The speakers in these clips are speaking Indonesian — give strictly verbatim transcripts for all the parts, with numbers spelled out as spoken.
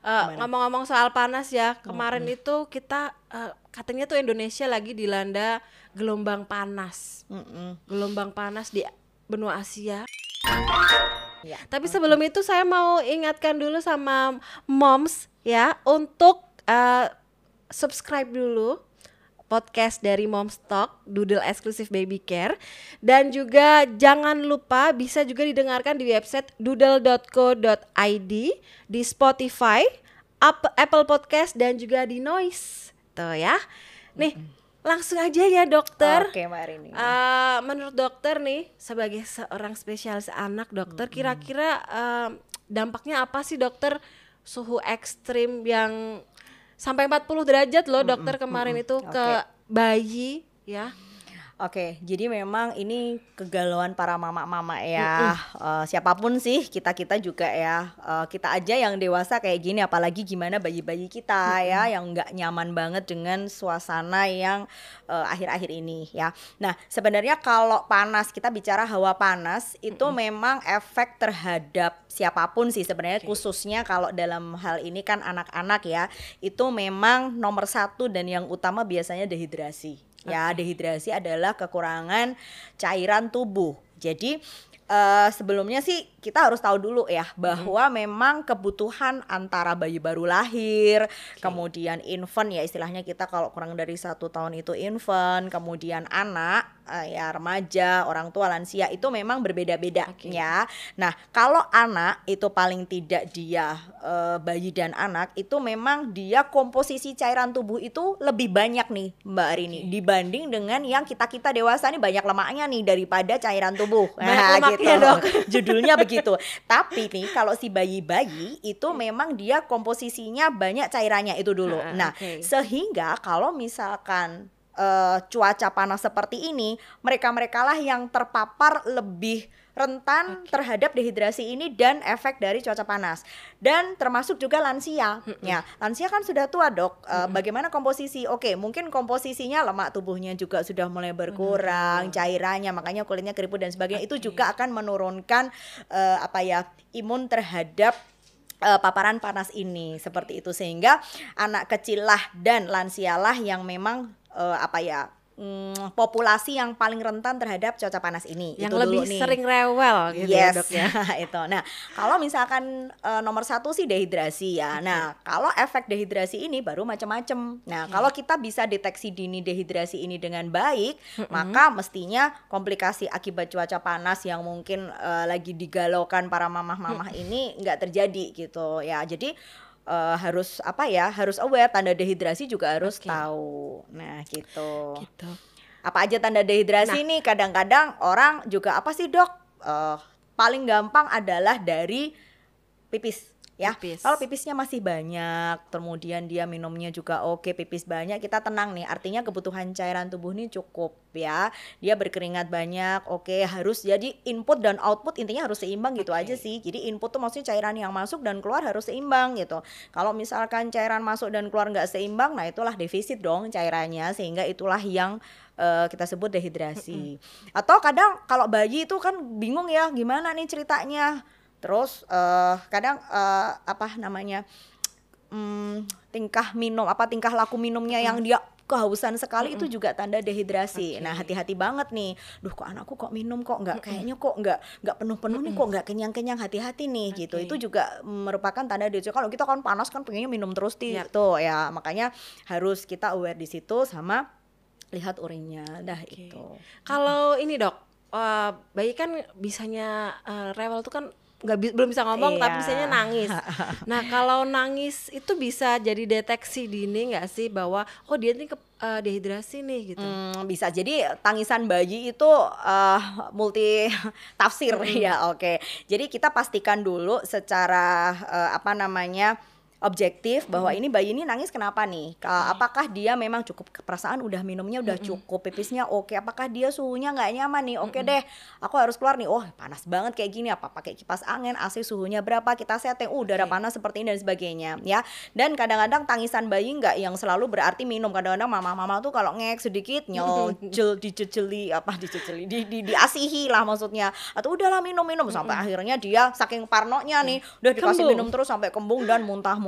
Uh, ngomong-ngomong soal panas ya, kemarin Mm-mm. itu kita uh, katanya tuh Indonesia lagi dilanda gelombang panas, Mm-mm. gelombang panas di benua Asia. Ya, Tapi oke. sebelum itu saya mau ingatkan dulu sama moms ya untuk uh, subscribe dulu podcast dari Moms Talk, Doodle eksklusif baby care, dan juga jangan lupa bisa juga didengarkan di website doodle dot co dot i d, di Spotify, Apple Podcast, dan juga di Noise. Tuh ya. Nih, langsung aja ya dokter. Oke Mbak Rini. Uh, menurut dokter nih, sebagai seorang spesialis anak dokter, kira-kira uh, dampaknya apa sih dokter suhu ekstrim yang sampai empat puluh derajat loh dokter kemarin itu ke Oke. bayi ya. Oke, jadi memang ini kegalauan para mama-mama ya. Uh, siapapun sih, kita-kita juga ya. Uh, kita aja yang dewasa kayak gini, apalagi gimana bayi-bayi kita ya, yang nggak nyaman banget dengan suasana yang uh, akhir-akhir ini ya. Nah, sebenarnya kalau panas, kita bicara hawa panas, itu memang efek terhadap siapapun sih sebenarnya. Okay. Khususnya kalau dalam hal ini kan anak-anak ya, itu memang nomor satu dan yang utama biasanya dehidrasi. Ya, dehidrasi adalah kekurangan cairan tubuh. Jadi uh, sebelumnya sih kita harus tahu dulu ya bahwa mm-hmm. memang kebutuhan antara bayi baru lahir, okay. kemudian infant ya istilahnya kita kalau kurang dari satu tahun itu infant, kemudian anak uh, ya remaja, orang tua, lansia itu memang berbeda-beda okay. ya. Nah kalau anak itu paling tidak dia uh, bayi dan anak itu memang dia komposisi cairan tubuh itu lebih banyak nih Mbak Arini okay. dibanding dengan yang kita-kita dewasa nih banyak lemaknya nih daripada cairan tubuh. Nah, gitu. Dok. Judulnya begitu. Tapi nih kalau si bayi-bayi itu memang dia komposisinya banyak cairannya itu dulu. Uh, nah, okay. sehingga kalau misalkan uh, cuaca panas seperti ini, mereka-mereka lah yang terpapar lebih rentan okay. terhadap dehidrasi ini dan efek dari cuaca panas. Dan termasuk juga lansia. Mm-hmm. Ya, lansia kan sudah tua, Dok. Uh, mm-hmm. Bagaimana komposisi? Oke, mungkin komposisinya lemak tubuhnya juga sudah mulai berkurang, mm-hmm. cairannya, makanya kulitnya keriput dan sebagainya. Okay. Itu juga akan menurunkan uh, apa ya, imun terhadap Uh, paparan panas ini seperti itu, sehingga anak kecil lah dan lansia lah yang memang uh, apa ya Hmm, populasi yang paling rentan terhadap cuaca panas ini. Yang itu lebih dulu nih. sering rewel gitu yes. ya dok ya. Itu. Nah kalau misalkan uh, nomor satu sih dehidrasi ya. Okay. Nah kalau efek dehidrasi ini baru macam-macam. Nah okay. kalau kita bisa deteksi dini dehidrasi ini dengan baik, mm-hmm. maka mestinya komplikasi akibat cuaca panas yang mungkin uh, lagi digalaukan para mamah-mamah mm-hmm. ini nggak terjadi gitu ya. Jadi Uh, harus apa ya, harus aware, tanda dehidrasi juga harus okay. tahu. Nah gitu. gitu. Apa aja tanda dehidrasi nah. nih? Kadang-kadang orang juga apa sih dok? Uh, paling gampang adalah dari pipis. Ya, pipis. Kalau pipisnya masih banyak, kemudian dia minumnya juga oke, pipis banyak, kita tenang nih. Artinya kebutuhan cairan tubuh ini cukup ya. Dia berkeringat banyak, oke, harus jadi input dan output intinya harus seimbang gitu okay. aja sih. Jadi input tuh maksudnya cairan yang masuk dan keluar harus seimbang gitu. Kalau misalkan cairan masuk dan keluar nggak seimbang, nah itulah defisit dong cairannya, sehingga itulah yang Uh, kita sebut dehidrasi. Mm-hmm. Atau kadang kalau bayi itu kan bingung ya, gimana nih ceritanya. Terus uh, kadang uh, apa namanya um, tingkah minum apa tingkah laku minumnya yang dia kehausan sekali, mm-hmm. itu juga tanda dehidrasi. Okay. Nah hati-hati banget nih. Duh kok anakku kok minum kok nggak mm-hmm. kayaknya kok nggak nggak penuh-penuh mm-hmm. nih, kok nggak kenyang-kenyang, hati-hati nih okay. gitu. Itu juga merupakan tanda dehidrasi. Kalau kita kan panas kan pengennya minum terus yep. tuh ya, makanya harus kita aware di situ sama lihat urinnya dah okay. itu. Kalau ini dok, uh, bayi kan bisanya uh, rewel tuh kan nggak bi- belum bisa ngomong iya. tapi bisanya nangis. Nah kalau nangis itu bisa jadi deteksi dini nggak sih bahwa oh dia nih ke, uh, dehidrasi nih gitu? Hmm, bisa jadi tangisan bayi itu uh, multi tafsir hmm. ya oke. Okay. Jadi kita pastikan dulu secara uh, apa namanya objektif bahwa hmm. ini bayi ini nangis kenapa nih? Apakah dia memang cukup, perasaan udah minumnya udah cukup, pipisnya oke, apakah dia suhunya nggak nyaman nih? Oke deh, aku harus keluar nih. Oh panas banget kayak gini, apa pakai kipas angin, A C suhunya berapa, kita setting, uh, udara okay. panas seperti ini dan sebagainya ya. Dan kadang-kadang tangisan bayi nggak yang selalu berarti minum. Kadang-kadang mama-mama tuh kalau ngek sedikit nyocel, diceceli apa diceceli, di, di diasihi lah maksudnya. Atau udahlah minum-minum sampai akhirnya dia saking parnonya nih, udah dikasih kembung. minum terus sampai kembung dan muntah-muntah.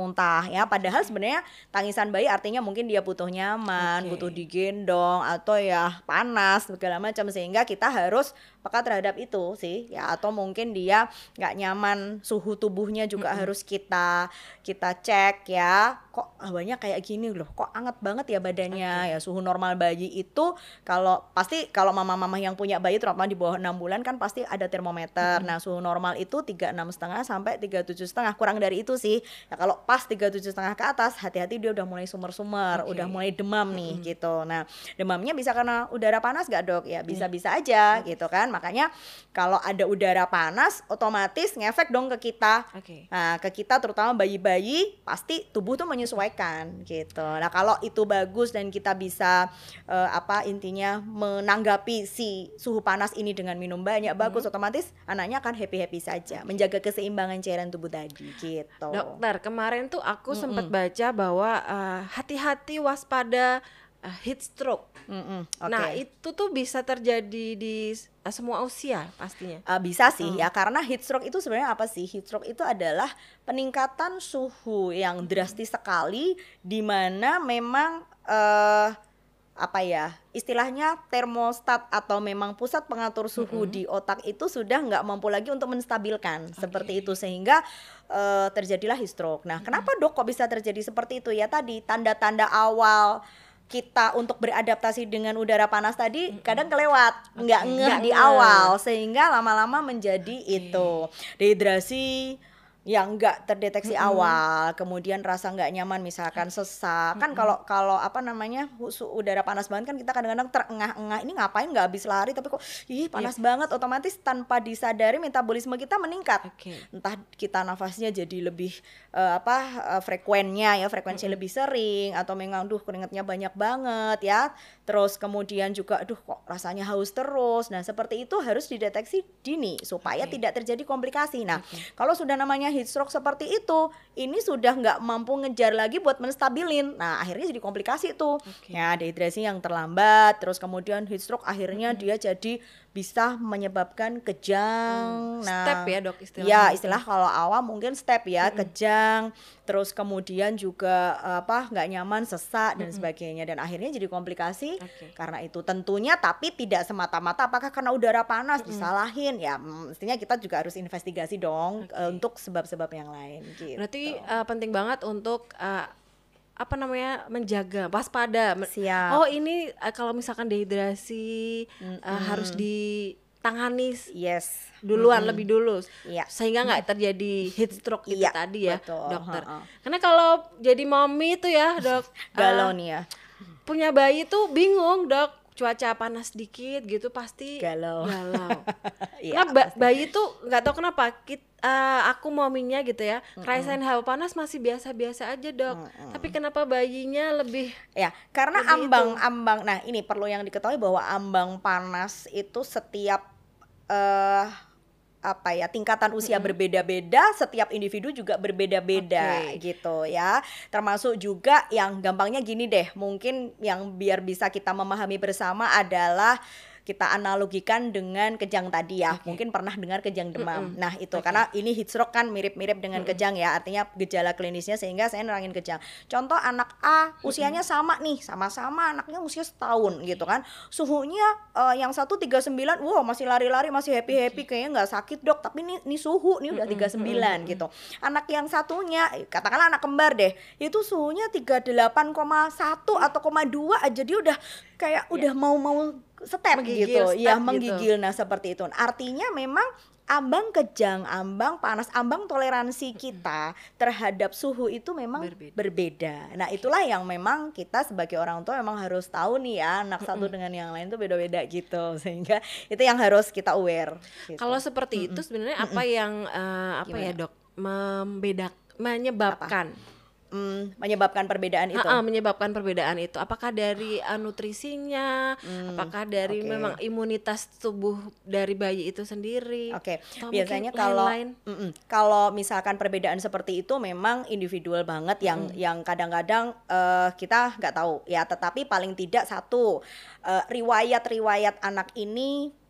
muntah ya. Padahal sebenarnya tangisan bayi artinya mungkin dia butuh nyaman, Oke. butuh digendong atau ya panas segala macam, sehingga kita harus peka terhadap itu sih ya. Atau mungkin dia nggak nyaman, suhu tubuhnya juga Mm-mm. harus kita kita cek ya. Kok hawanya kayak gini loh, kok anget banget ya badannya. Oke. Ya suhu normal bayi itu kalau pasti kalau mama-mama yang punya bayi terutama di bawah enam bulan kan pasti ada termometer. Nah suhu normal itu tiga puluh enam setengah sampai tiga puluh tujuh setengah, kurang dari itu sih ya. Kalau pas tiga puluh tujuh setengah ke atas, hati-hati dia udah mulai sumer-sumer, Oke. udah mulai demam nih Mm-mm. gitu. Nah demamnya bisa karena udara panas gak dok? Ya bisa-bisa aja gitu kan. Makanya kalau ada udara panas otomatis ngefek dong ke kita. Oke. Nah ke kita terutama bayi-bayi pasti tubuh tuh menyesuaikan gitu. Nah kalau itu bagus dan kita bisa eh, apa intinya menanggapi si suhu panas ini dengan minum banyak, bagus, otomatis anaknya akan happy-happy saja, menjaga keseimbangan cairan tubuh tadi gitu. Dokter, kemarin tuh aku Mm-mm. sempat baca bahwa uh, hati-hati waspada uh, heat stroke. Mm-mm, oke. Nah, itu tuh bisa terjadi di uh, semua usia pastinya. Uh, bisa sih Hmm. ya, karena heat stroke itu sebenarnya apa sih? Heat stroke itu adalah peningkatan suhu yang drastis sekali, di mana memang uh, apa ya istilahnya termostat atau memang pusat pengatur suhu Mm-mm. di otak itu sudah nggak mampu lagi untuk menstabilkan seperti itu, sehingga uh, terjadilah heat stroke. Nah, kenapa dok kok bisa terjadi seperti itu? Ya tadi tanda-tanda awal kita untuk beradaptasi dengan udara panas tadi kadang kelewat, nggak ngeh Nggak di ngeh. awal, sehingga lama-lama menjadi itu dehidrasi yang nggak terdeteksi Mm-mm. awal, kemudian rasa nggak nyaman misalkan sesak. Kan kalau kalau apa namanya su- udara panas banget kan kita kadang-kadang terengah-engah, ini ngapain nggak habis lari tapi kok ih panas banget, otomatis tanpa disadari metabolisme kita meningkat. Oke. Entah kita nafasnya jadi lebih eh, apa eh, frekuennya ya, frekuensi lebih sering, atau memang duh keringatnya banyak banget ya. Terus kemudian juga aduh kok rasanya haus terus. Nah, seperti itu harus dideteksi dini supaya Oke. tidak terjadi komplikasi. Nah, Oke. kalau sudah namanya heat stroke seperti itu, ini sudah nggak mampu ngejar lagi buat menstabilin. Nah, akhirnya jadi komplikasi tuh. Oke. Ya, dehidrasi yang terlambat, terus kemudian heat stroke akhirnya dia jadi bisa menyebabkan kejang. Hmm, Nah, step ya, Dok, istilahnya. ya istilah kalau awam mungkin step ya, kejang, terus kemudian juga eh, apa nggak nyaman, sesak dan sebagainya, dan akhirnya jadi komplikasi. Oke. Karena itu tentunya, tapi tidak semata-mata apakah karena udara panas disalahin ya, mm, mestinya kita juga harus investigasi dong Oke. eh, untuk sebab-sebab yang lain gitu. Berarti uh, penting banget untuk uh, apa namanya menjaga waspada. Men- Siap. Oh ini uh, kalau misalkan dehidrasi uh, harus ditangani s- Yes. duluan Mm-mm. lebih dulu, Iya. sehingga nggak terjadi heat stroke itu Iya, tadi ya, betul. dokter. Ha-ha. Karena kalau jadi mommy itu ya dok, Galau uh, nih ya. punya bayi tuh bingung dok, cuaca panas dikit gitu pasti Galau. galau. Iya, Karena ba- bayi tuh nggak tahu kenapa kit, uh, aku mominya gitu ya, ngerasain hawa panas masih biasa-biasa aja dok. Tapi kenapa bayinya lebih Ya, karena Lebih ambang-ambang, nah ini perlu yang diketahui bahwa ambang panas itu setiap eh apa ya tingkatan usia berbeda-beda, setiap individu juga berbeda-beda Oke. gitu ya. Termasuk juga yang gampangnya gini deh, mungkin yang biar bisa kita memahami bersama adalah kita analogikan dengan kejang tadi ya. Oke. Mungkin pernah dengar kejang demam. Mm-mm. Nah, itu Oke. karena ini heat stroke kan mirip-mirip dengan kejang ya. Artinya gejala klinisnya, sehingga saya nerangin kejang. Contoh anak A usianya sama nih, sama-sama anaknya usia setahun gitu kan. Suhunya eh, yang satu tiga puluh sembilan, wow masih lari-lari, masih happy-happy, kayaknya nggak sakit dok. Tapi nih, nih suhu nih udah tiga puluh sembilan gitu. Anak yang satunya, katakanlah anak kembar deh, itu suhunya tiga puluh delapan koma satu atau koma dua aja dia udah kayak udah mau-mau step Menggigil, gitu. step Ya gitu. menggigil. Nah seperti itu. Artinya memang ambang kejang, ambang panas, ambang toleransi kita terhadap suhu itu memang Berbeda. berbeda. Nah itulah yang memang kita sebagai orang tua memang harus tahu nih ya, anak satu dengan yang lain tuh beda-beda gitu. Sehingga itu yang harus kita aware gitu. kalau seperti itu sebenarnya apa yang uh, apa ya Gimana? dok membedak menyebabkan Hmm, menyebabkan perbedaan itu. Ha-ha, menyebabkan perbedaan itu apakah dari uh, nutrisinya, apakah dari oke. memang imunitas tubuh dari bayi itu sendiri. Oke, Atau biasanya mungkin kalau lain-lain? mm-mm, kalau misalkan perbedaan seperti itu memang individual banget, yang yang kadang-kadang eh, kita nggak tahu ya, tetapi paling tidak satu eh, riwayat-riwayat anak ini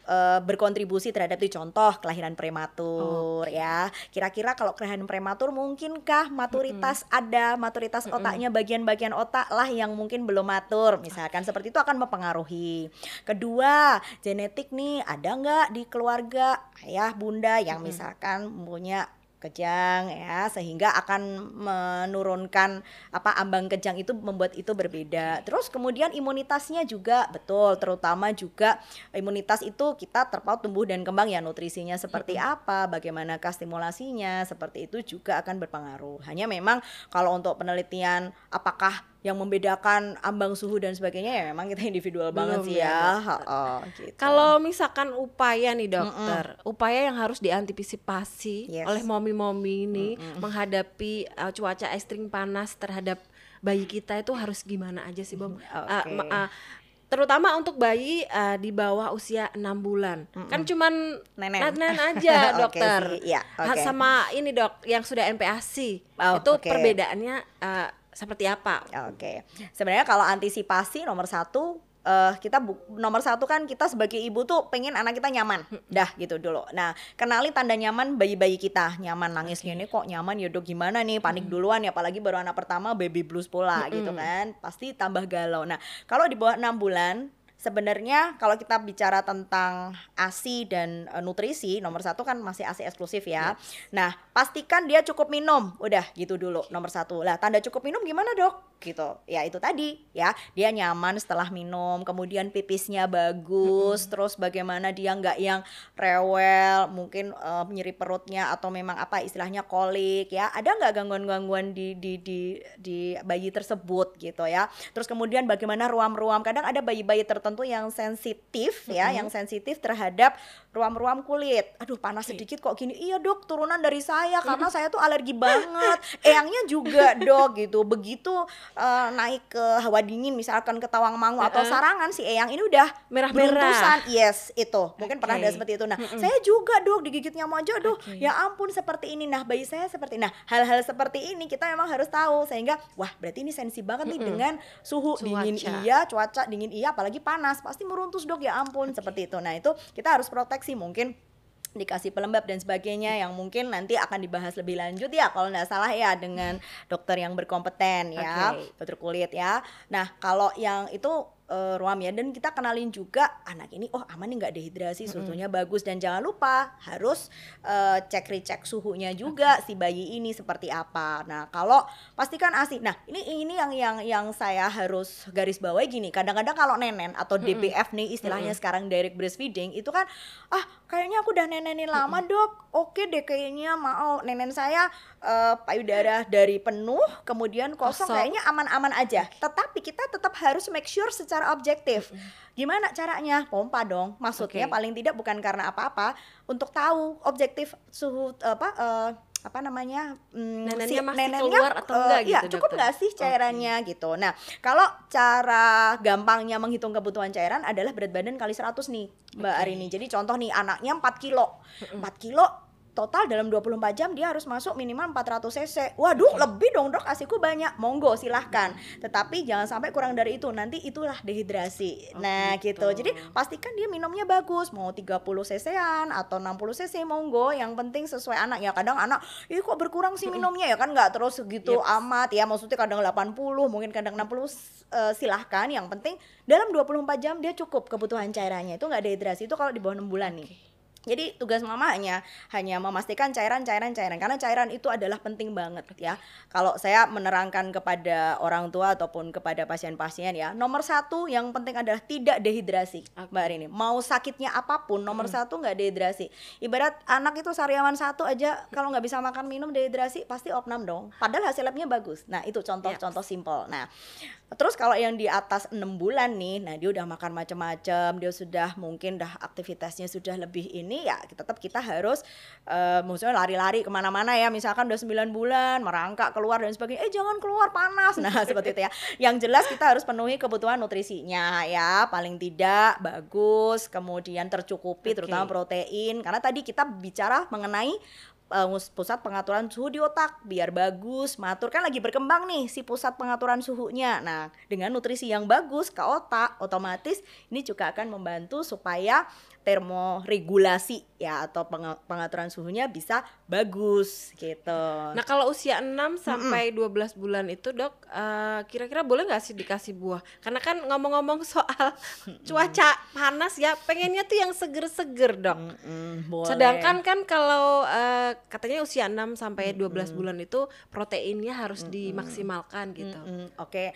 uh, berkontribusi terhadap itu, contoh kelahiran prematur, oh. ya. Kira-kira kalau kelahiran prematur mungkinkah maturitas mm-hmm. ada maturitas mm-hmm. otaknya, bagian-bagian otak lah yang mungkin belum matur, misalkan seperti itu akan mempengaruhi. Kedua, genetik nih, ada nggak di keluarga ayah bunda yang mm-hmm. misalkan punya kejang ya, sehingga akan menurunkan apa ambang kejang itu, membuat itu berbeda. Terus kemudian imunitasnya juga betul, terutama juga imunitas itu kita terpaut tumbuh dan kembang ya, nutrisinya seperti apa, bagaimanakah stimulasinya, seperti itu juga akan berpengaruh. Hanya memang kalau untuk penelitian apakah yang membedakan ambang suhu dan sebagainya ya memang kita individual Belum banget sih ya. ya. Oh, gitu. Kalau misalkan upaya nih dokter, Mm-mm. upaya yang harus diantisipasi yes. oleh momi-momi ini Mm-mm. menghadapi uh, cuaca ekstrim panas terhadap bayi kita itu harus gimana aja sih, Bom? Okay. Uh, uh, terutama untuk bayi uh, di bawah usia enam bulan. Mm-mm. Kan cuman nenek aja dokter. okay, ya, okay. Sama ini dok yang sudah N P A S I. Oh, itu okay. perbedaannya uh, seperti apa? Oke, okay. Sebenarnya kalau antisipasi nomor satu, uh, kita bu- nomor satu kan kita sebagai ibu tuh pengen anak kita nyaman, dah gitu dulu. Nah, kenali tanda nyaman bayi-bayi kita, nyaman nangisnya ini kok nyaman ya dok, gimana nih, panik hmm. duluan ya, apalagi baru anak pertama baby blues pula hmm. gitu kan, pasti tambah galau. Nah, kalau di bawah enam bulan sebenarnya kalau kita bicara tentang A S I dan e, nutrisi, nomor satu kan masih A S I eksklusif ya. Yes. Nah, pastikan dia cukup minum, udah gitu dulu nomor satu. Lah, tanda cukup minum gimana dok? Gitu, ya itu tadi ya, dia nyaman setelah minum, kemudian pipisnya bagus, mm-hmm. terus bagaimana dia nggak yang rewel, mungkin uh, nyeri perutnya atau memang apa istilahnya kolik ya, ada nggak gangguan-gangguan di di di di bayi tersebut gitu ya. Terus kemudian bagaimana ruam-ruam, kadang ada bayi-bayi tertentu yang sensitif mm-hmm. ya, yang sensitif terhadap ruam-ruam kulit. Aduh panas okay. sedikit kok gini, iya dok turunan dari saya karena saya tuh alergi banget. Eyangnya juga dok gitu, begitu Uh, naik ke hawa dingin misalkan ke Tawangmangu uh-uh. atau Sarangan, si eyang ini udah merah-merah. Yes, itu mungkin okay. pernah ada seperti itu. Nah, mm-mm. saya juga dok digigit nyamuk aja, aduh okay. ya ampun seperti ini. Nah, bayi saya seperti, nah hal-hal seperti ini kita memang harus tahu, sehingga wah berarti ini sensi banget nih mm-mm. dengan suhu cuaca. Dingin iya, cuaca dingin iya, apalagi panas pasti meruntus dok, ya ampun okay. seperti itu. Nah, itu kita harus proteksi, mungkin dikasih pelembab dan sebagainya yang mungkin nanti akan dibahas lebih lanjut ya kalau nggak salah ya dengan dokter yang berkompeten ya, okay. dokter kulit ya. Nah kalau yang itu Uh, ruam ya, dan kita kenalin juga anak ini oh aman nih nggak dehidrasi, susunya mm-hmm. bagus, dan jangan lupa harus uh, cek recek suhunya juga okay. si bayi ini seperti apa. Nah kalau pastikan A S I, nah ini ini yang yang yang saya harus garis bawahi gini, kadang-kadang kalau nenen atau D B F nih istilahnya mm-hmm. sekarang direct breastfeeding itu kan ah kayaknya aku udah nenenin lama mm-hmm. dok, oke deh kayaknya mau nenen saya uh, payudara dari penuh kemudian kosong, kosong. Kayaknya aman-aman aja, okay. tetapi kita tetap harus make sure secara objektif. Gimana caranya? Pompa dong. Maksudnya okay. paling tidak bukan karena apa-apa, untuk tahu objektif suhu apa uh, apa namanya hmm, neneknya si masih neneknya keluar atau enggak uh, gitu, ya, cukup nggak sih cairannya okay. gitu. Nah kalau cara gampangnya menghitung kebutuhan cairan adalah berat badan kali seratus nih Mbak okay. Arini. Jadi contoh nih anaknya empat kilo, empat kilo total dalam dua puluh empat jam dia harus masuk minimal empat ratus cc. Waduh, okay. lebih dong dok, asiku banyak. Monggo silahkan. Tetapi jangan sampai kurang dari itu, nanti itulah dehidrasi. Oh, nah gitu. gitu. Jadi pastikan dia minumnya bagus. Mau tiga puluh cc-an atau enam puluh cc monggo. Yang penting sesuai anak. Ya kadang anak, ih kok berkurang sih minumnya ya kan, nggak terus segitu yep. amat ya. Maksudnya kadang delapan puluh, mungkin kadang enam puluh, uh, silahkan. Yang penting dalam dua puluh empat jam dia cukup kebutuhan cairannya. Itu nggak dehidrasi. Itu kalau di bawah enam bulan nih. Jadi tugas mamanya hanya memastikan cairan, cairan, cairan, karena cairan itu adalah penting banget ya. Kalau saya menerangkan kepada orang tua ataupun kepada pasien-pasien ya, nomor satu yang penting adalah tidak dehidrasi, okay. Mbak Rini. Mau sakitnya apapun, nomor hmm. satu nggak dehidrasi. Ibarat anak itu sariawan satu aja, kalau nggak bisa makan minum dehidrasi pasti opnam dong. Padahal hasil labnya bagus. Nah itu contoh-contoh yes. simple. Nah terus kalau yang di atas enam bulan nih, nah dia udah makan macam-macam, dia sudah mungkin dah aktivitasnya sudah lebih ini ya, tetap kita harus uh, maksudnya lari-lari kemana-mana ya, misalkan udah sembilan bulan merangkak keluar dan sebagainya, eh jangan keluar panas, nah seperti itu ya. Yang jelas kita harus penuhi kebutuhan nutrisinya ya, paling tidak bagus, kemudian tercukupi okay. terutama protein, karena tadi kita bicara mengenai Uh, pusat pengaturan suhu di otak biar bagus, matur kan lagi berkembang nih si pusat pengaturan suhunya. Nah dengan nutrisi yang bagus ke otak, otomatis ini juga akan membantu supaya termoregulasi ya atau peng- pengaturan suhunya bisa bagus gitu. Nah, kalau usia enam sampai dua belas bulan itu, Dok, uh, kira-kira boleh nggak sih dikasih buah? Karena kan ngomong-ngomong soal cuaca panas ya, pengennya tuh yang seger-seger, Dok. Mm-mm, boleh. Sedangkan kan kalau uh, katanya usia enam sampai dua belas bulan itu proteinnya harus Mm-mm. dimaksimalkan gitu. Mm-mm, Oke,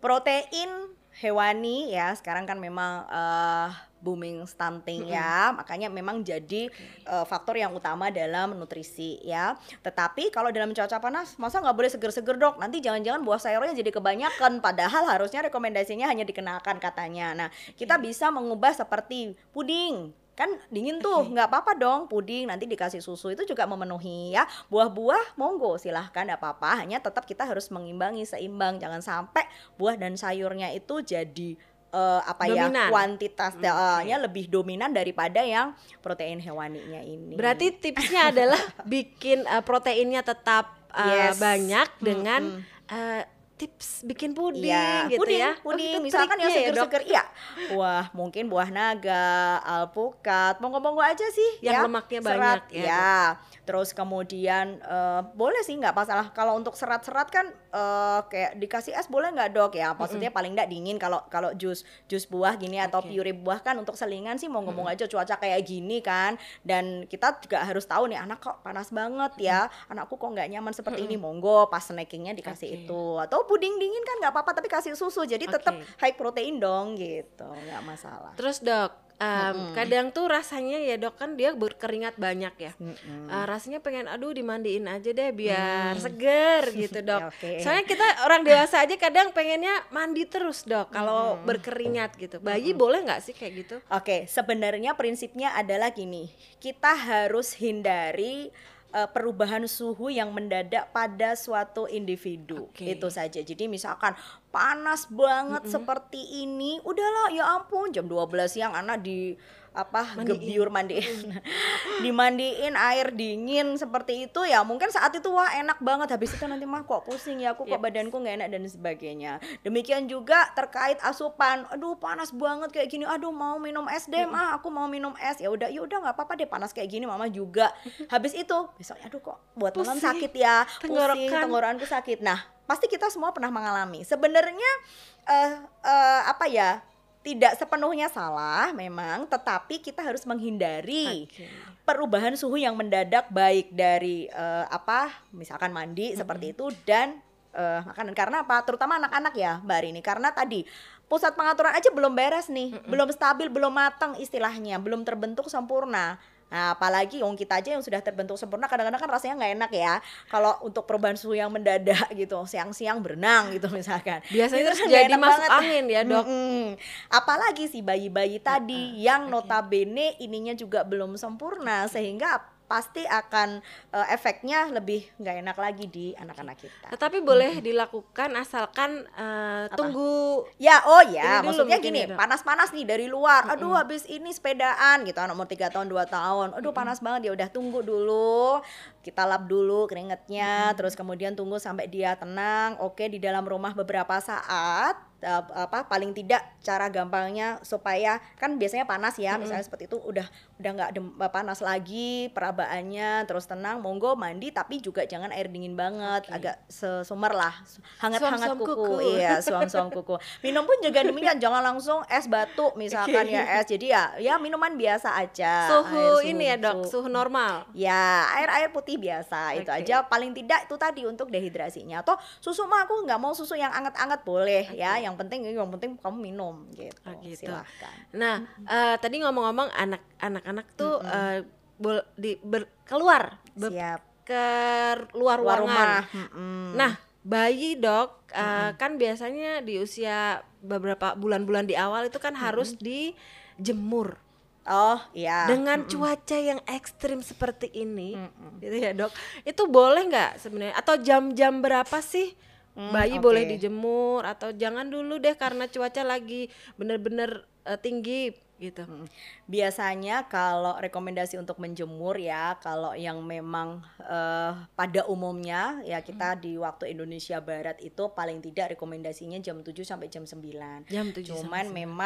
protein hewani ya sekarang kan memang uh, booming stunting Mm-mm. ya, makanya memang jadi uh, faktor yang utama dalam nutrisi ya. Tetapi kalau dalam cuaca panas, masa nggak boleh seger-seger, Dok? Nanti jangan-jangan buah sayurnya jadi kebanyakan, padahal harusnya rekomendasinya hanya dikenakan katanya. Nah, kita bisa mengubah seperti puding. Kan dingin tuh, Oke. nggak apa-apa dong puding, nanti dikasih susu itu juga memenuhi ya. Buah-buah monggo silahkan, nggak apa-apa, hanya tetap kita harus mengimbangi, seimbang, jangan sampai buah dan sayurnya itu jadi uh, apa Dominan. ya kuantitasnya Oke. lebih dominan daripada yang protein hewaninya ini. Berarti tipsnya adalah bikin uh, proteinnya tetap uh, Yes. banyak dengan Mm-mm. uh, tips bikin puding Iya, gitu puding, ya. puding, Oh, itu misalkan yang triknya ya, Dok? seger-seger, iya. Wah, mungkin buah naga, alpukat, monggo-monggo aja sih Yang ya. lemaknya Serat, banyak ya, ya. Terus kemudian eh, boleh sih nggak masalah. Kalau untuk serat-serat kan eh, kayak dikasih es boleh nggak, Dok? Ya, maksudnya paling nggak dingin kalau kalau jus jus buah gini atau Oke. puree buah kan untuk selingan sih monggo-monggo aja, cuaca kayak gini kan. Dan kita juga harus tahu nih anak kok panas banget ya. Anakku kok nggak nyaman seperti ini, monggo pas snackingnya dikasih Oke. itu. Atau puding dingin kan nggak apa-apa tapi kasih susu, jadi tetap Oke. high protein dong gitu, nggak masalah. Terus, Dok, um, kadang tuh rasanya ya, Dok, kan dia berkeringat banyak ya. Mm-mm. Uh, rasanya pengen aduh dimandiin aja deh biar seger gitu, Dok. Ya, oke. Soalnya kita orang dewasa aja kadang pengennya mandi terus, Dok, kalau berkeringat gitu. Bayi boleh nggak sih kayak gitu? Oke, sebenarnya prinsipnya adalah gini, kita harus hindari uh, perubahan suhu yang mendadak pada suatu individu. Oke. Itu saja. Jadi misalkan panas banget seperti ini, udahlah ya ampun jam dua belas siang anak di apa Mandiin. gebyur mandiin dimandiin air dingin seperti itu ya, mungkin saat itu wah enak banget, habis itu nanti mah kok pusing ya, aku kok Yep. badanku nggak enak dan sebagainya. Demikian juga terkait asupan, aduh panas banget kayak gini, aduh mau minum es deh mah, aku mau minum es, ya udah ya udah nggak apa-apa deh panas kayak gini mama juga. Habis itu besoknya aduh kok buat malam Pusing, sakit ya, pusing, tenggorokan. tenggorokanku sakit. Nah pasti kita semua pernah mengalami. Sebenarnya eh eh, apa ya, tidak sepenuhnya salah memang, tetapi kita harus menghindari Oke. perubahan suhu yang mendadak, baik dari eh, apa misalkan mandi seperti itu dan eh, makanan. Karena apa? Terutama anak-anak ya Mbak Rini, karena tadi pusat pengaturan aja belum beres nih, belum stabil, belum matang istilahnya, belum terbentuk sempurna. Nah apalagi yang kita aja yang sudah terbentuk sempurna kadang-kadang kan rasanya nggak enak ya kalau untuk perubahan suhu yang mendadak gitu, siang-siang berenang gitu misalkan. Biasanya Itu terus kan nggak jadi enak masuk banget. angin ya, Dok. Mm-mm. Apalagi si bayi-bayi tadi yang notabene ininya juga belum sempurna, sehingga pasti akan eh, efeknya lebih nggak enak lagi di anak-anak kita. Tetapi boleh dilakukan asalkan uh, tunggu. Ya, oh ya, Ini dulu maksudnya mungkin gini, ya, Dok. panas-panas nih dari luar. Aduh, habis ini sepedaan gitu, anak umur tiga tahun, dua tahun. Aduh, panas banget, ya udah tunggu dulu. Kita lap dulu keringetnya, terus kemudian tunggu sampai dia tenang. Oke, di dalam rumah beberapa saat. Uh, apa paling tidak cara gampangnya supaya kan biasanya panas ya, misalnya seperti itu udah udah nggak dem- panas lagi perabaannya, terus tenang, monggo mandi tapi juga jangan air dingin banget, Oke. agak sesummer lah, hangat-hangat Suam-suam kuku, kuku. iya suam-suam kuku. Minum pun juga demikian, jangan langsung es batu misalkan ya es, jadi ya ya minuman biasa aja. Suhu Air ini ya, Dok, suhu- suhu normal. Ya, air-air putih biasa itu Oke. aja, paling tidak itu tadi untuk dehidrasinya. Atau susu mah aku nggak mau susu yang anget-anget boleh ya, yang penting yang penting kamu minum gitu. Oh, gitu. Silahkan. Nah, eh, tadi ngomong-ngomong anak anak-anak tuh eh, bol- di ber- keluar be- Siap. ke luar Luar ruangan. rumah. Mm-mm. Nah, bayi, Dok, eh, kan biasanya di usia beberapa bulan-bulan di awal itu kan harus dijemur. Oh iya. Dengan cuaca yang ekstrim seperti ini, gitu ya, Dok. Itu boleh nggak sebenarnya? Atau jam-jam berapa sih Hmm, bayi oke. boleh dijemur? Atau jangan dulu deh karena cuaca lagi bener-bener eh, tinggi gitu. Mm. Biasanya kalau rekomendasi untuk menjemur ya, kalau yang memang eh, pada umumnya ya kita di waktu Indonesia Barat itu paling tidak rekomendasinya jam tujuh sampai jam sembilan. Jam tujuh sampai Cuman sembilan. memang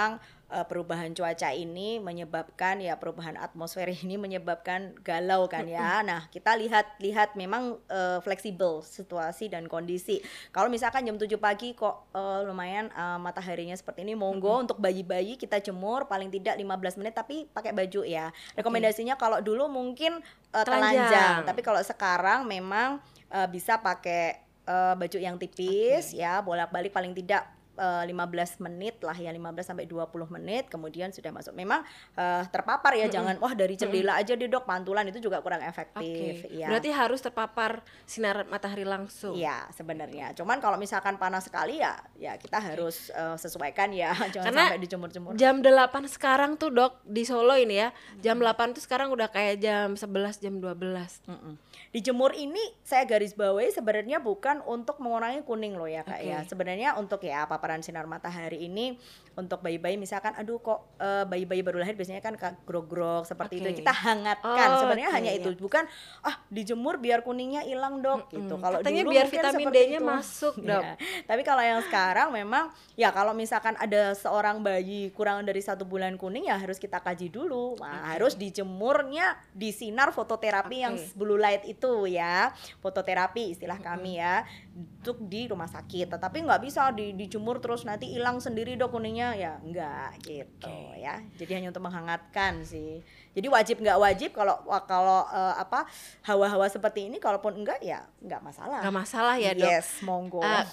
uh, perubahan cuaca ini menyebabkan ya perubahan atmosfer ini menyebabkan galau kan ya. Nah, kita lihat-lihat memang uh, fleksibel situasi dan kondisi. Kalau misalkan jam tujuh pagi kok uh, lumayan uh, mataharinya seperti ini, monggo untuk bayi-bayi kita jemur paling tidak lima belas menit tapi pakai baju ya. Rekomendasinya kalau dulu mungkin uh, telanjang. telanjang, tapi kalau sekarang memang uh, bisa pakai uh, baju yang tipis okay. ya, bolak-balik paling tidak Uh, lima belas menit lah ya, lima belas sampai dua puluh menit kemudian sudah masuk. Memang uh, terpapar ya, mm-hmm. jangan wah dari jendela mm-hmm. aja deh dok, pantulan itu juga kurang efektif okay. ya. Berarti harus terpapar sinar matahari langsung. Iya sebenarnya, cuman kalau misalkan panas sekali ya ya kita okay. harus uh, sesuaikan ya, jangan Karena sampai dijemur-jemur. Jam delapan sekarang tuh dok di Solo ini ya, jam mm-hmm. delapan tuh sekarang udah kayak jam sebelas, jam dua belas. Mm-hmm. Dijemur ini saya garis bawahi sebenarnya bukan untuk mengurangi kuning loh ya kak okay. ya. Sebenarnya untuk ya paparan sinar matahari ini untuk bayi-bayi misalkan aduh kok uh, bayi-bayi baru lahir biasanya kan grog-grog seperti okay. itu, kita hangatkan. Oh, sebenarnya okay, hanya iya. itu, bukan ah dijemur biar kuningnya hilang dok mm-hmm. gitu. Kalau katanya dulu biar mungkin vitamin D-nya itu. masuk dok. Ya. Tapi kalau yang sekarang memang ya kalau misalkan ada seorang bayi kurang dari satu bulan kuning ya harus kita kaji dulu. Nah, okay. harus dijemurnya di sinar fototerapi okay. yang blue light itu ya, fototerapi istilah mm-hmm. kami ya, untuk di rumah sakit. Tetapi nggak bisa di, dijemur terus nanti hilang sendiri dok kuningnya, ya enggak gitu okay. ya. Jadi hanya untuk menghangatkan sih. Jadi wajib nggak wajib kalau kalau uh, apa hawa-hawa seperti ini, kalaupun enggak ya enggak masalah. Enggak masalah ya dok. Yes, monggo. Uh,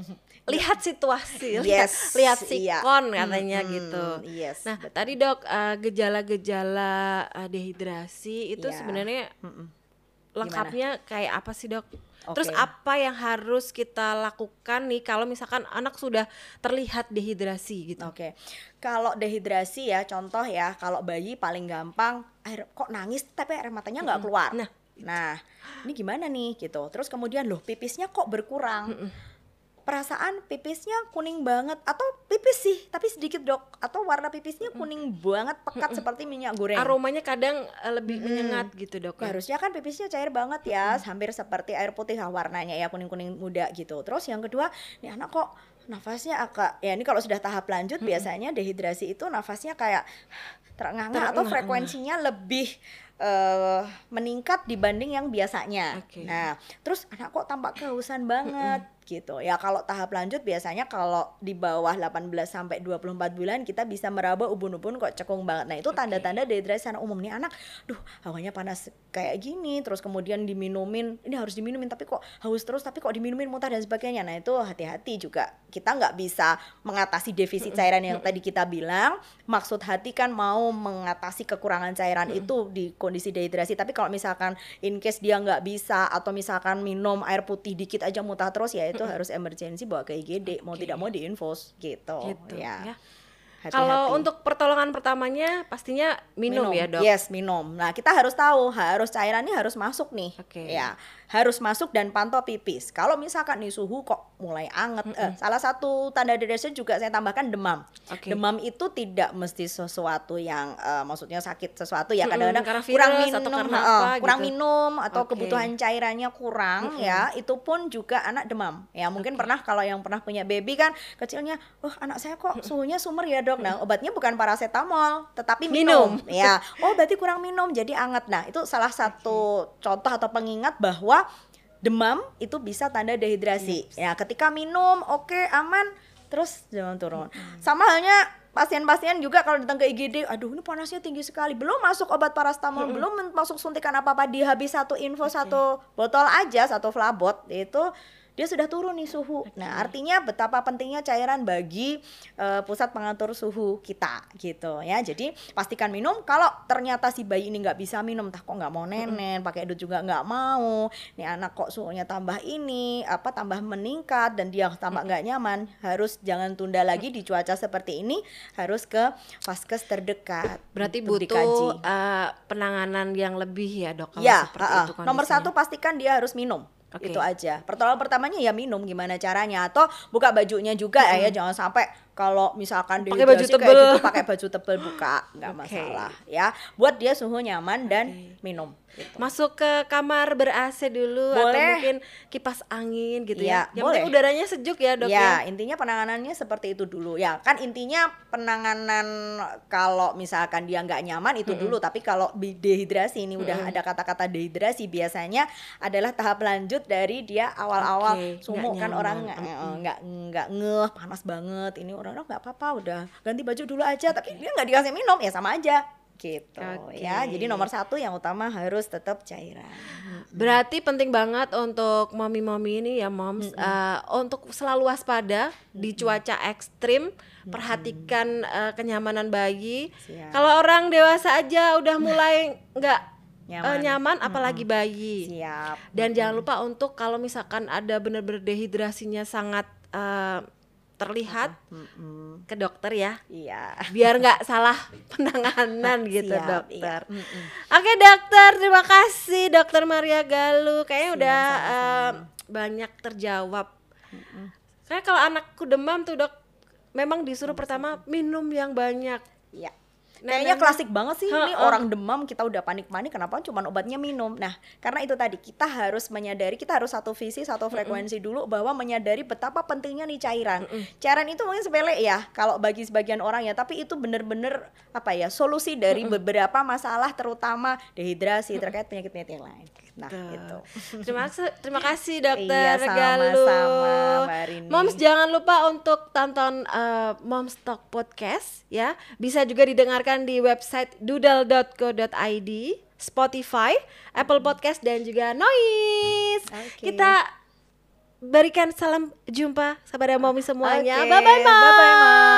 lihat situasi, yes, lihat sikon iya. katanya hmm, gitu. Yes, nah betul. Tadi dok uh, gejala-gejala uh, dehidrasi itu yeah. sebenarnya Mm-mm. lengkapnya Gimana? Kayak apa sih dok? Okay. Terus apa yang harus kita lakukan nih kalau misalkan anak sudah terlihat dehidrasi gitu? Oke, okay. Kalau dehidrasi ya contoh ya, kalau bayi paling gampang air kok nangis tapi air matanya nggak mm-hmm. keluar. Nah, nah ini gimana nih gitu. Terus kemudian loh pipisnya kok berkurang. Mm-hmm. Perasaan pipisnya kuning banget atau pipis sih tapi sedikit dok, atau warna pipisnya kuning banget pekat mm-hmm. seperti minyak goreng. Aromanya kadang uh, lebih mm-hmm. menyengat gitu dok. Ya? Harusnya kan pipisnya cair banget ya, mm-hmm. hampir seperti air putih lah warnanya ya, kuning-kuning muda gitu. Terus yang kedua, nih anak kok nafasnya agak, ya ini kalau sudah tahap lanjut mm-hmm. biasanya dehidrasi itu nafasnya kayak terengah-engah atau frekuensinya lebih uh, meningkat dibanding yang biasanya. Okay. Nah, terus anak kok tampak kehausan banget. Mm-hmm. gitu ya. Kalau tahap lanjut biasanya kalau di bawah delapan belas sampai dua puluh empat bulan kita bisa meraba ubun-ubun kok cekung banget. Nah itu okay. tanda-tanda dehidrasi secara umum nih, anak duh hawanya panas kayak gini, terus kemudian diminumin, ini harus diminumin tapi kok haus terus, tapi kok diminumin muntah dan sebagainya. Nah itu hati-hati juga, kita nggak bisa mengatasi defisit cairan yang tadi kita bilang. Maksud hati kan mau mengatasi kekurangan cairan mm-hmm. itu di kondisi dehidrasi, tapi kalau misalkan in case dia nggak bisa atau misalkan minum air putih dikit aja muntah terus ya itu harus emergensi bawa ke I G D, okay. mau tidak mau diinfus gitu, gitu ya. ya. Kalau untuk pertolongan pertamanya pastinya minum, minum ya dok. Yes, minum. Nah kita harus tahu harus cairannya harus masuk nih, okay. ya harus masuk dan pantau pipis. Kalau misalkan nih suhu kok mulai anget, mm-hmm. eh, salah satu tanda dehidrasi juga saya tambahkan demam. Okay. Demam itu tidak mesti sesuatu yang uh, maksudnya sakit sesuatu ya, kadang-kadang mm-hmm. kurang minum, uh, apa, kurang gitu. minum atau okay. kebutuhan cairannya kurang mm-hmm. ya, itu pun juga anak demam. Ya mungkin okay. pernah kalau yang pernah punya baby kan kecilnya, oh anak saya kok suhunya sumber ya dok. Nah obatnya bukan paracetamol tetapi minum, minum. ya. Oh berarti kurang minum jadi anget. Nah itu salah satu okay. contoh atau pengingat bahwa demam itu bisa tanda dehidrasi. Yes. Ya ketika minum oke okay, aman, terus jangan turun. Mm-hmm. Sama halnya pasien-pasien juga kalau datang ke I G D, aduh ini panasnya tinggi sekali, belum masuk obat paracetamol, mm-hmm. belum masuk suntikan apa-apa, di habis satu info okay. satu botol aja, satu flabot itu dia sudah turun nih suhu. Okay. Nah, artinya betapa pentingnya cairan bagi uh, pusat pengatur suhu kita gitu ya. Jadi pastikan minum. Kalau ternyata si bayi ini nggak bisa minum, entah kok nggak mau nenen, pakai edut juga nggak mau. Nih anak kok suhunya tambah ini, apa tambah meningkat dan dia tambah nggak nyaman, harus jangan tunda lagi di cuaca seperti ini, harus ke vaskes terdekat. Berarti butuh uh, penanganan yang lebih ya dok. Ya, uh, uh, nomor satu pastikan dia harus minum. Okay. Itu aja. Pertolongan pertamanya ya minum, gimana caranya, atau buka bajunya juga mm-hmm. ya, jangan sampai kalau misalkan pakai baju dehidrasi tebel, kayak gitu pakai baju tebel buka, nggak Oke. masalah ya. Buat dia suhu nyaman dan minum. Gitu. Masuk ke kamar ber-A C dulu atau Boleh. mungkin kipas angin gitu Iya, ya. Yang boleh. penting udaranya sejuk ya, Dok Ya, ya. intinya penanganannya seperti itu dulu. Ya, kan intinya penanganan kalau misalkan dia nggak nyaman itu dulu. Tapi kalau bi- dehidrasi ini udah ada kata-kata dehidrasi, biasanya adalah tahap lanjut dari dia awal-awal Oke, sumuk nggak kan, orang nyaman. nggak eh, nggak nggak ngeh, panas banget. Ini orang-orang nggak apa-apa, udah ganti baju dulu aja. Tapi dia nggak dikasih minum, ya sama aja gitu. Oke. Ya, jadi nomor satu yang utama harus tetap cairan. Berarti penting banget untuk mami-mami ini ya moms, eh, untuk selalu waspada di cuaca ekstrim, perhatikan eh, kenyamanan bayi. Siap. Kalau orang dewasa aja udah mulai nggak eh, Nyaman. nyaman, apalagi bayi. Siap. Dan jangan lupa untuk kalau misalkan ada benar-benar dehidrasinya sangat eh, terlihat Mm-mm. ke dokter ya, Iya. biar nggak salah penanganan gitu Siap, dokter. iya. Mm-mm. Oke dokter, terima kasih Dokter Maria Galuh. Kayaknya Siap, udah sama-sama. eh, banyak terjawab. Karena kalau anakku demam tuh dok, memang disuruh pertama minum yang banyak. Iya. Nah, Kayaknya memang- klasik banget sih, ini Heeh. orang demam kita udah panik-panik, kenapa cuma obatnya minum. Nah, karena itu tadi kita harus menyadari, kita harus satu visi, satu frekuensi dulu, bahwa menyadari betapa pentingnya nih cairan. Cairan itu mungkin sepele ya kalau bagi sebagian orang ya, tapi itu bener-bener apa ya, solusi dari beberapa masalah, terutama dehidrasi terkait penyakit-penyakit yang lain. Nah, Tuh. gitu. Terima kasih, terima kasih Dokter Iya, Galuh. sama-sama, Mbak Rini. Moms jangan lupa untuk tonton uh, Moms Talk Podcast ya. Bisa juga didengarkan di website doodle dot co dot i d, Spotify, Apple Podcast dan juga Noise. Oke. Kita berikan salam jumpa kepada Momi semuanya. Oke, Bye bye Moms. bye-bye, Moms.